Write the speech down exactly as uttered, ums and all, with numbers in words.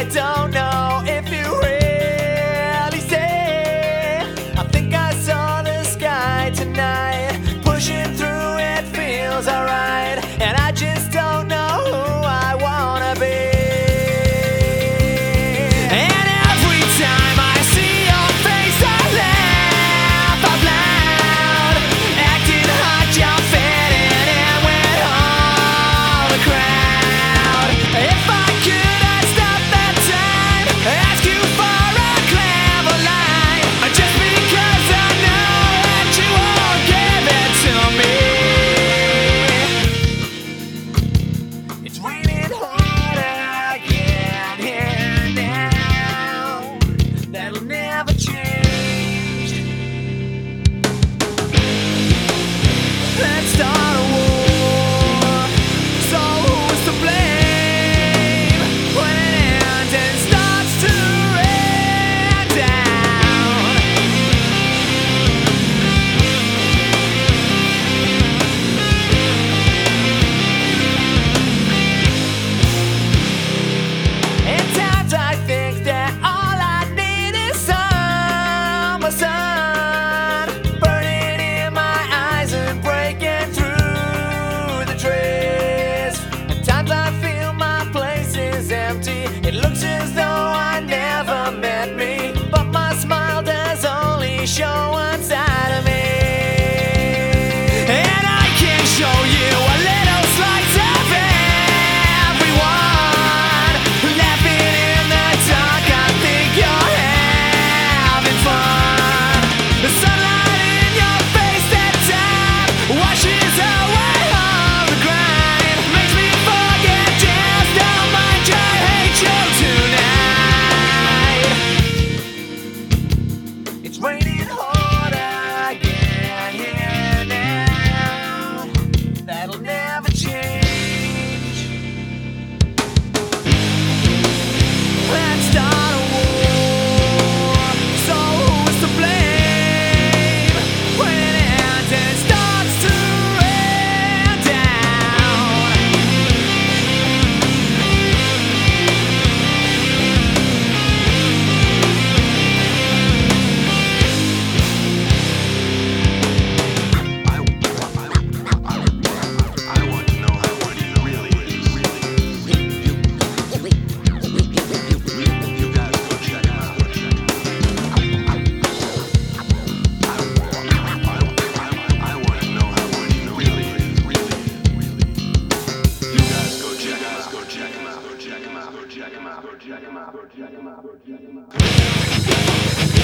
I don't know if you really say. I think I saw the sky tonight. Pushing through, it feels alright. And I just don't know who I wanna be. And every time I see your face, I laugh out loud. Acting hot, you're fitting in with all the crowd. If I could, I'd stop that time, ask you for a clever line, just because I know that you won't give it to me. It's raining hard again here now. That'll never change. Let's start a war. So who's to blame when it ends and starts to rain down? At times I think that all I need is summer sun, burning in my eyes and breaking through the trees. At times I feel my place is empty. It looks as though I never met me, but my smile does only show one side of me. And I can show you a little slice of everyone. Laughing in the dark, I think you're having fun. The sunlight in your face that time washes away all the grind. Makes me forget just how much I hate you tonight. It's raining hard again here now. That'll never change. Let's start a war. So who's to blame when it ends and starts to rain down? I want to know how what he really is. You guys go check him out. I want to know how what he really is. You guys go check him out. Go check him out. Go check him out. Go check him out. Go check him out. Go check him out. Go check him out.